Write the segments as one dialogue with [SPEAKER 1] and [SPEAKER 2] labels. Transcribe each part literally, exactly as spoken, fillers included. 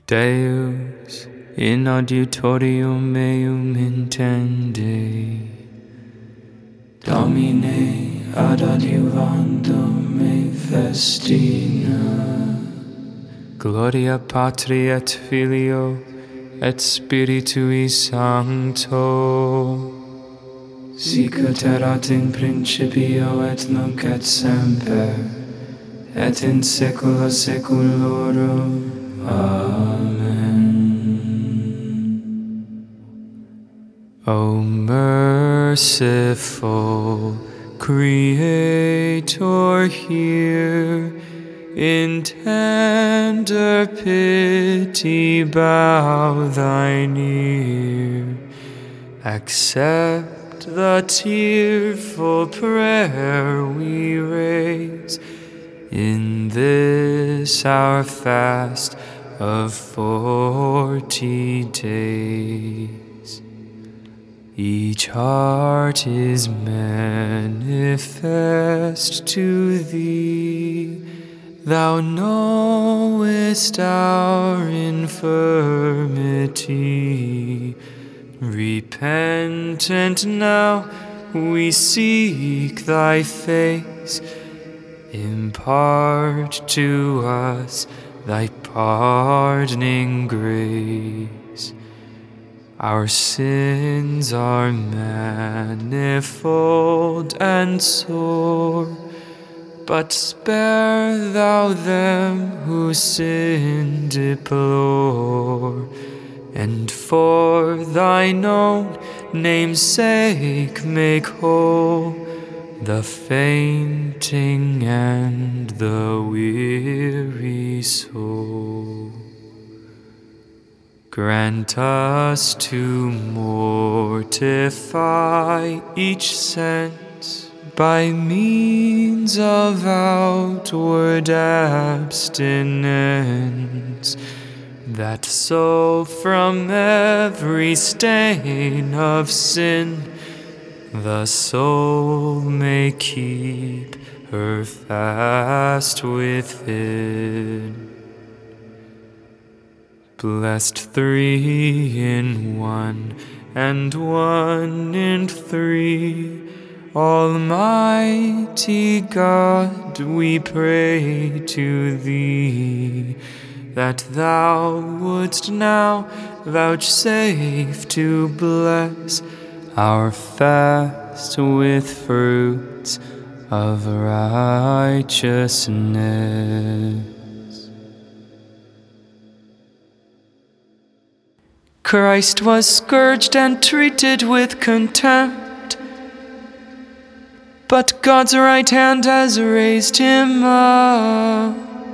[SPEAKER 1] Deus in auditorium meum intende.
[SPEAKER 2] Domine ad adiuvandum me festina.
[SPEAKER 1] Gloria Patri et Filio et Spiritui Sancto.
[SPEAKER 2] Sicut erat in principio et nunc et semper, et in saecula saeculorum. Amen.
[SPEAKER 1] O merciful Creator, hear, in tender pity bow thine ear. Accept the tearful prayer we raise in this our fast of forty days. Each heart is manifest to thee. Thou knowest our infirmity. Repentant now we seek thy face. Impart to us thy pardoning grace. Our sins are manifold and sore, but spare thou them who sin deplore, and for thine own name's sake make whole the fainting and the weary soul. Grant us to mortify each sense by means of outward abstinence, that so from every stain of sin the soul may keep her fast within. Blessed three in one, and one in three, Almighty God, we pray to thee, that thou wouldst now vouchsafe to bless our fast with fruits of righteousness. Christ was scourged and treated with contempt, but God's right hand has raised him up.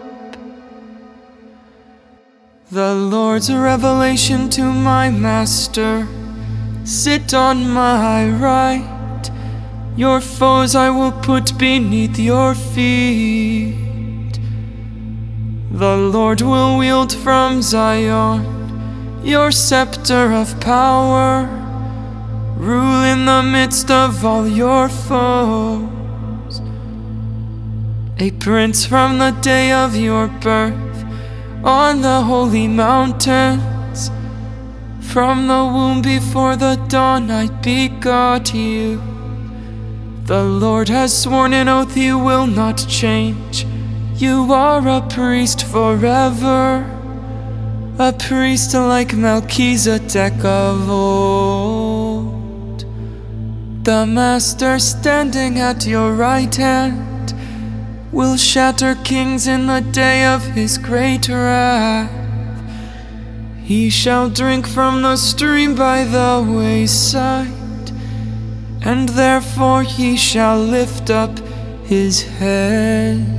[SPEAKER 1] The Lord's revelation to my master: sit on my right, your foes I will put beneath your feet. The Lord will wield from Zion your scepter of power, rule in the midst of all your foes. A prince from the day of your birth on the holy mountains, from the womb before the dawn I begot you. The Lord has sworn an oath he will not change. You are a priest forever, a priest like Melchizedek of old. The Master standing at your right hand will shatter kings in the day of his great wrath. He shall drink from the stream by the wayside, and therefore he shall lift up his head.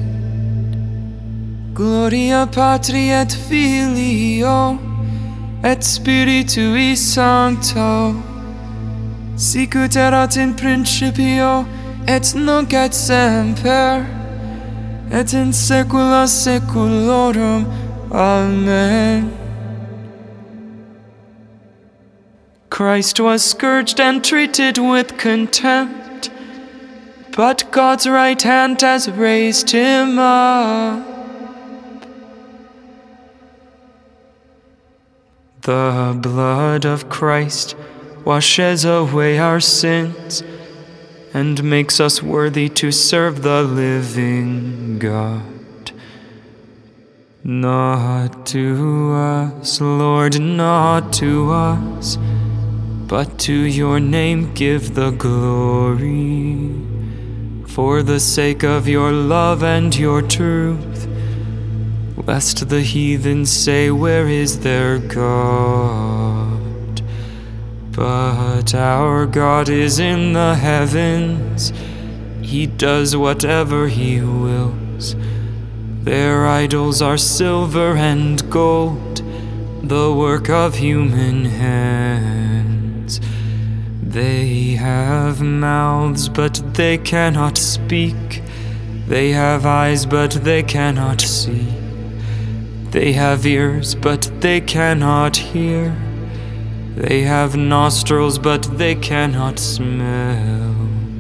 [SPEAKER 1] Gloria Patri et Filio et Spiritui Sancto, sicut erat in principio et nunc et semper, et in saecula saeculorum. Amen. Christ was scourged and treated with contempt, but God's right hand has raised him up. The blood of Christ washes away our sins and makes us worthy to serve the living God. Not to us, Lord, not to us, but to your name give the glory. For the sake of your love and your truth, lest the heathen say, where is their God? But our God is in the heavens. He does whatever he wills. Their idols are silver and gold, the work of human hands. They have mouths, but they cannot speak. They have eyes, but they cannot see. They have ears, but they cannot hear. They have nostrils, but they cannot smell.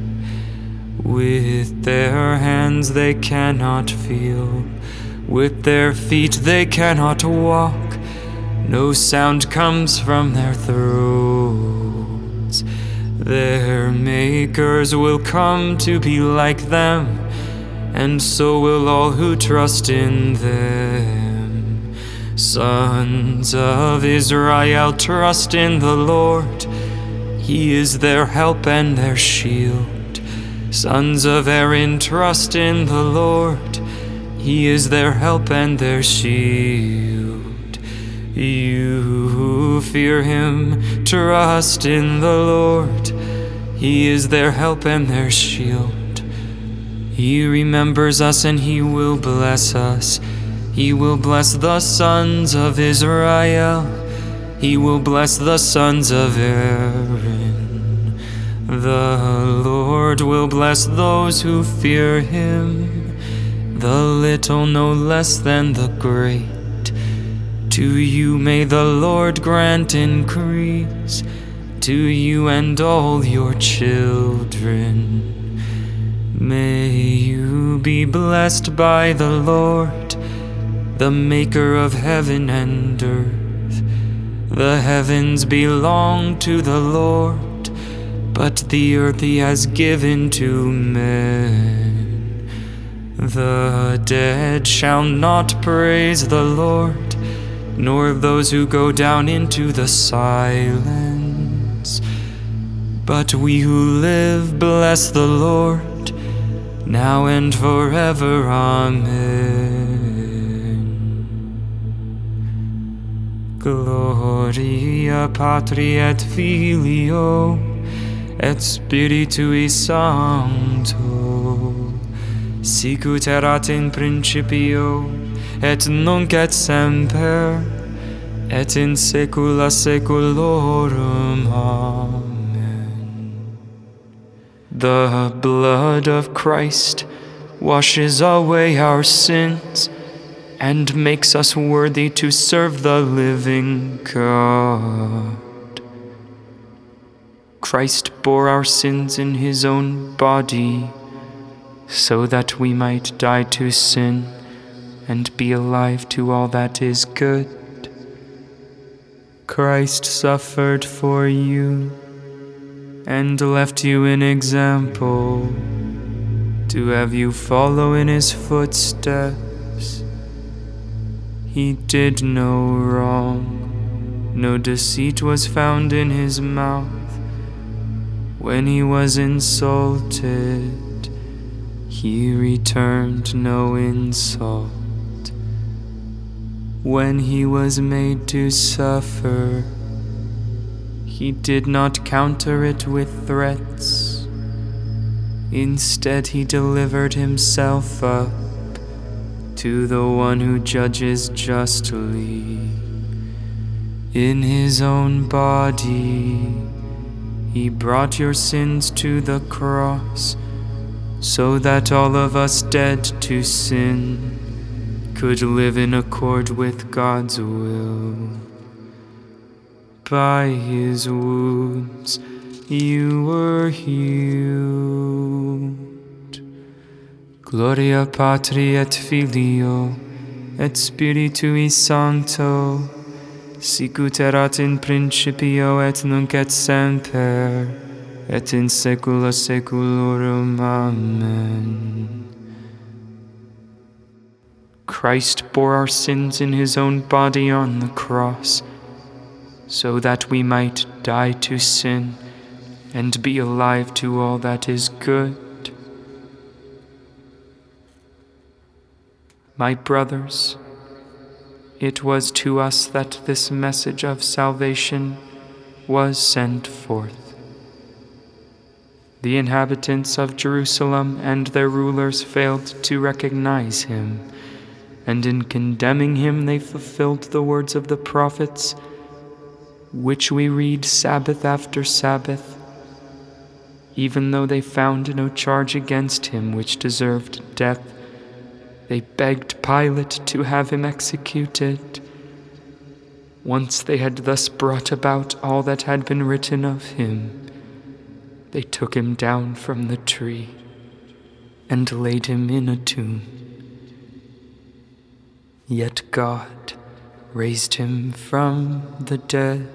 [SPEAKER 1] With their hands they cannot feel. With their feet they cannot walk. No sound comes from their throats. Their makers will come to be like them, and so will all who trust in them. Sons of Israel, trust in the Lord. He is their help and their shield. Sons of Aaron, trust in the Lord. He is their help and their shield. You who fear him, trust in the Lord. He is their help and their shield. He remembers us and he will bless us. He will bless the sons of Israel. He will bless the sons of Aaron. The Lord will bless those who fear him, the little no less than the great. To you may the Lord grant increase, to you and all your children. May you be blessed by the Lord, the maker of heaven and earth. The heavens belong to the Lord, but the earth he has given to men. The dead shall not praise the Lord, nor those who go down into the silence. But we who live bless the Lord, now and forever. Amen. Gloria Patri et Filio et Spiritui Sancto, sicut erat in principio, et nunc et semper, et in saecula saeculorum. Amen. The blood of Christ washes away our sins and makes us worthy to serve the living God. Christ bore our sins in his own body, so that we might die to sin and be alive to all that is good. Christ suffered for you and left you an example to have you follow in his footsteps. He did no wrong, no deceit was found in his mouth. When he was insulted, he returned no insult. When he was made to suffer, he did not counter it with threats. Instead, he delivered himself up to the one who judges justly. In his own body, he brought your sins to the cross, so that all of us dead to sin could live in accord with God's will. By his wounds you were healed. Gloria Patri et Filio et Spiritui Sancto, sicut erat in principio et nunc et semper, et in saecula saeculorum. Amen. Christ bore our sins in his own body on the cross, so that we might die to sin and be alive to all that is good. My brothers, it was to us that this message of salvation was sent forth. The inhabitants of Jerusalem and their rulers failed to recognize him, and in condemning him they fulfilled the words of the prophets, which we read Sabbath after Sabbath, even though they found no charge against him which deserved death. They begged Pilate to have him executed. Once they had thus brought about all that had been written of him, they took him down from the tree and laid him in a tomb. Yet God raised him from the dead.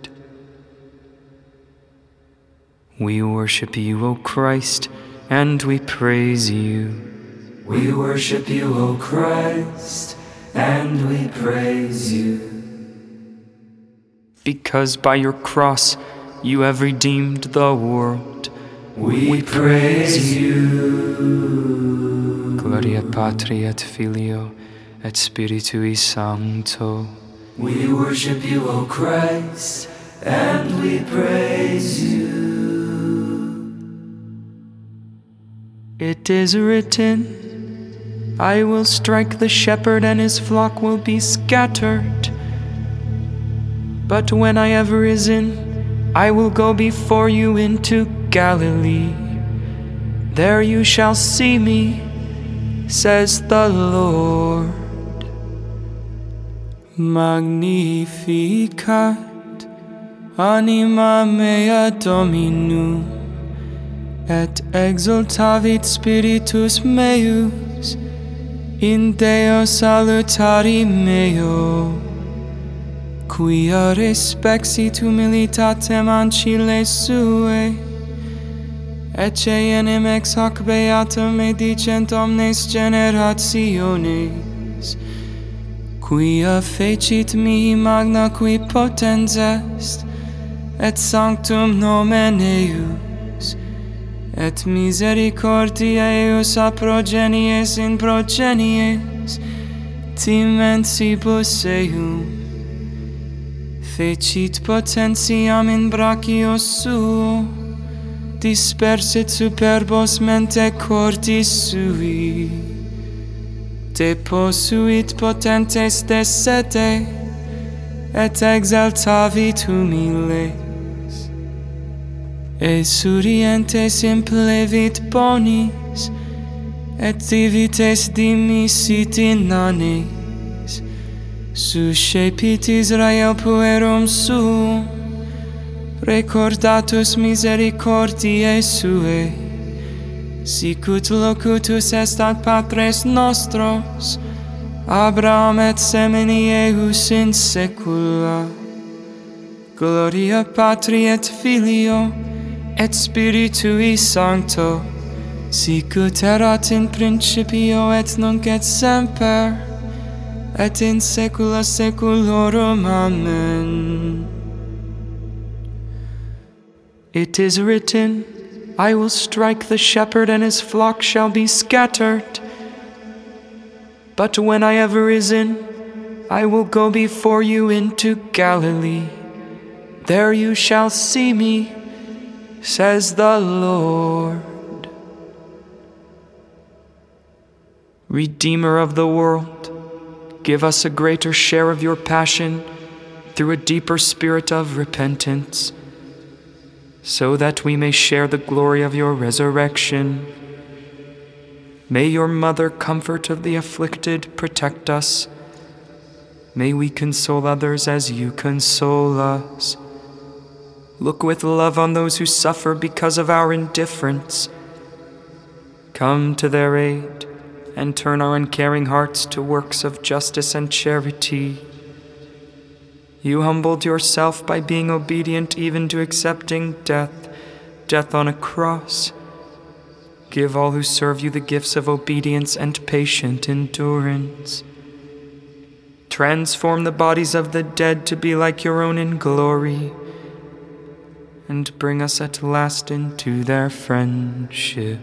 [SPEAKER 1] We worship you, O Christ, and we praise you.
[SPEAKER 2] We worship you, O Christ, and we praise you.
[SPEAKER 1] Because by your cross you have redeemed the world,
[SPEAKER 2] we, we praise you.
[SPEAKER 1] Gloria Patri et Filio et Spiritui Sancto.
[SPEAKER 2] We worship you, O Christ, and we praise you.
[SPEAKER 1] It is written, I will strike the shepherd and his flock will be scattered. But when I have risen, I will go before you into Galilee. There you shall see me, says the Lord. Magnificat anima mea Dominum, et exultavit spiritus meus in Deo salutari meo, quia respexit humilitatem ancile sue, ecce enim ex hoc beatum edicent omnes generationes, quia fecit mihi magna qui potens est, et sanctum nomen eius, et misericordia eius a progenies in progenies, timensibus eum, fecit potentiam in brachio suo, dispersit superbos mente cordis sui, deposuit potentes de sede, et exaltavit humiles, Esurientes implevit bonis, et divites dimisit inanes, suscepit Israel puerum suum, recordatus misericordiae sue, sicut locutus est ad patres nostros, Abraham et semini eius in saecula. Gloria Patri et Filio, et Spiritui Sancto, sicut erat in principio et nunc et semper, et in saecula saeculorum. Amen. It is written, I will strike the shepherd and his flock shall be scattered. But when I have risen, I will go before you into Galilee. There you shall see me, says the Lord. Redeemer of the world, give us a greater share of your passion through a deeper spirit of repentance, so that we may share the glory of your resurrection. May your mother, comfort of the afflicted, protect us. May we console others as you console us. Look with love on those who suffer because of our indifference. Come to their aid and turn our uncaring hearts to works of justice and charity. You humbled yourself by being obedient even to accepting death, death on a cross. Give all who serve you the gifts of obedience and patient endurance. Transform the bodies of the dead to be like your own in glory, and bring us at last into their friendship.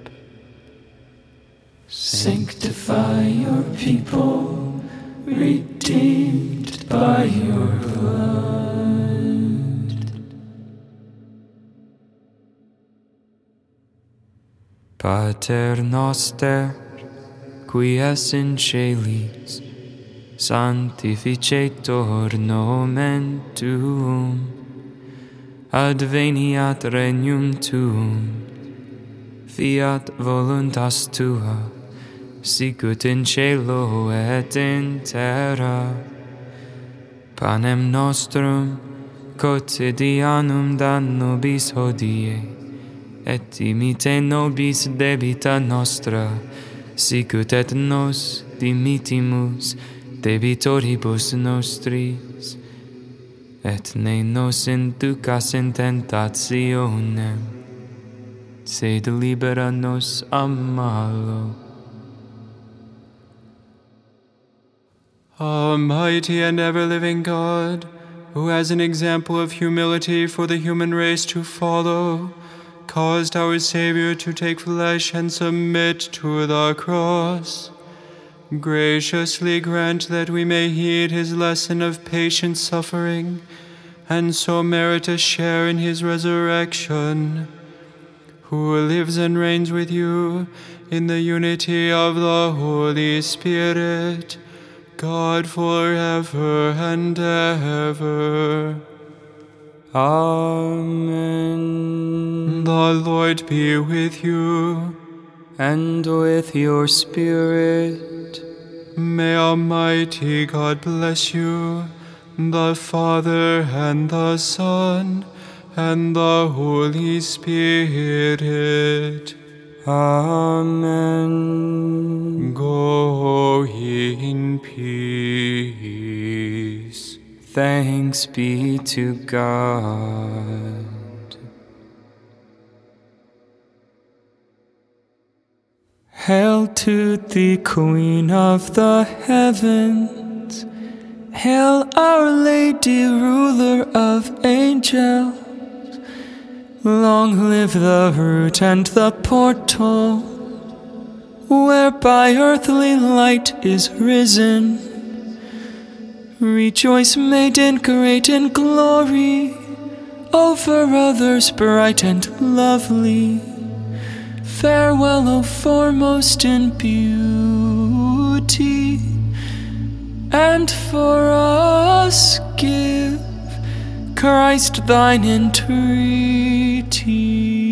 [SPEAKER 2] Sanctify your people, redeemed by your blood.
[SPEAKER 1] Pater noster, qui es in celis, sanctificetur nomen tuum, adveniat regnum tuum, fiat voluntas tua, sicut in cielo et in terra. Panem nostrum quotidianum da nobis hodie, et dimite nobis debita nostra, sicut et nos dimitimus debitoribus nostris, et ne nos inducas in tentationem, sed libera nos a malo.
[SPEAKER 3] Almighty and ever-living God, who as an example of humility for the human race to follow, caused our Savior to take flesh and submit to the cross, graciously grant that we may heed his lesson of patient suffering, and so merit a share in his resurrection, who lives and reigns with you in the unity of the Holy Spirit, God forever and ever.
[SPEAKER 1] Amen.
[SPEAKER 3] The Lord be with you.
[SPEAKER 1] And with your spirit.
[SPEAKER 3] May Almighty God bless you, the Father and the Son and the Holy Spirit.
[SPEAKER 1] Amen.
[SPEAKER 3] Go in peace.
[SPEAKER 1] Thanks be to God. Hail to thee, Queen of the heavens. Hail, Our Lady, ruler of angels. Long live the root and the portal, whereby earthly light is risen. Rejoice, maiden great in glory, over others bright and lovely. Farewell, O foremost in beauty, and for us give Christ thine entreaty.